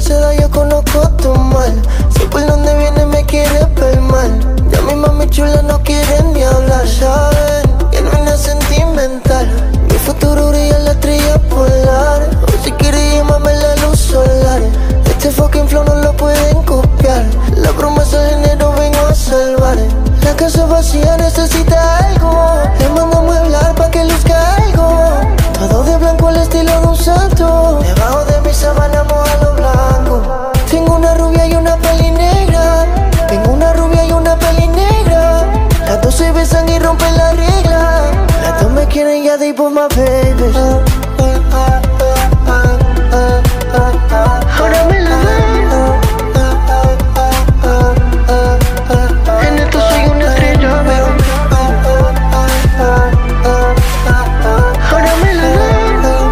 seda, yo conozco tu mal. Sé por dónde viene, me quiere ver mal. Ya mi mami chula no quieren ni hablar. Saben que no es nada sentimental. Mi futuro brilla en la estrella polar. O si quieres llamarme la luz solar. Este fucking flow no lo pueden copiar. La promesa de enero vengo a salvar. La casa vacía necesita algo. Le mando a mueblar pa' que luzca algo. Todo de blanco al estilo de un santo. Debajo de mi sábana moja lo blanco. Tengo una rubia y una peli negra. Tengo una rubia y una peli negra. Las dos se besan y rompen la regla. Las dos me quieren ya de por my baby. Ahora me la dan. En esto soy una estrella, baby. Ahora me la dan.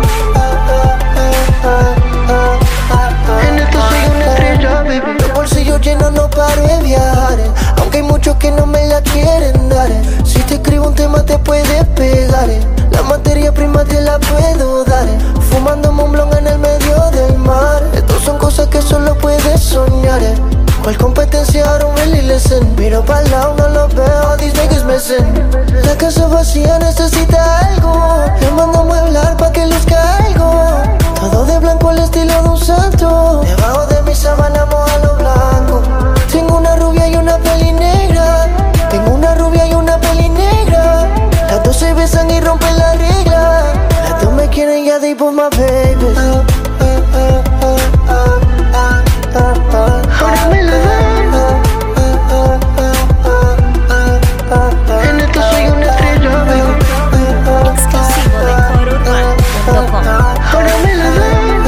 En esto soy una estrella, baby. Los bolsillos llenos, no paro de viajar. Aunque hay muchos que no me la quieren dar. Si te escribo un tema te puedes pegar. La materia prima te la puedo dar. Fumando Montblanc en el medio del mar. Estos son cosas que solo puedes soñar. ¿Cuál competencia? I don't really listen. Miro pa'l lado, no los veo, these niggas missing. La casa vacía necesita algo. Le mando a mueblar pa' que luzca algo. Todo de blanco al estilo de un santo. Debajo de mi sábana moja lo blanco. Tengo una rubia y una peli negra. Tengo una rubia y una peli negra. Las dos se besan y rompen la regla. Las dos me quieren ya de por my baby. Ahora me la dan. En esto soy una estrella, baby. Exclusivo de CoroUrbano.com. Ahora me la dan.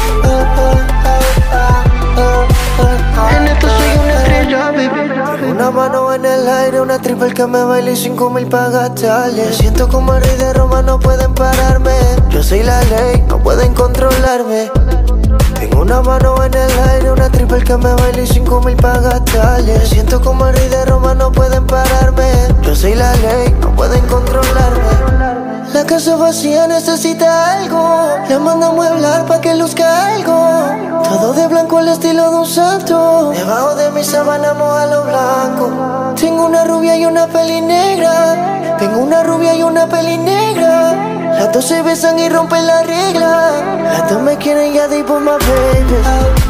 En esto soy una estrella, baby. Una mano en el aire, una triple que me baila y 5,000 pa' gastarle. Me siento como el rey de Roma, no pueden pararme. Yo soy la ley, no pueden controlarme. Tengo una mano en el aire, una triple que me baila y 5,000 pa' gastarle. Me siento como el rey de Roma, no pueden pararme. Yo soy la ley, no pueden controlarme. La casa vacía necesita algo. Le mando a mueblar pa' que luzca algo. Todo de blanco al estilo de un santo. Debajo de mi sábana moja lo blanco. Tengo una rubia y una peli negra. Tengo una rubia y una peli negra. Las dos se besan y rompen la regla. Las dos me quieren ya de por my baby.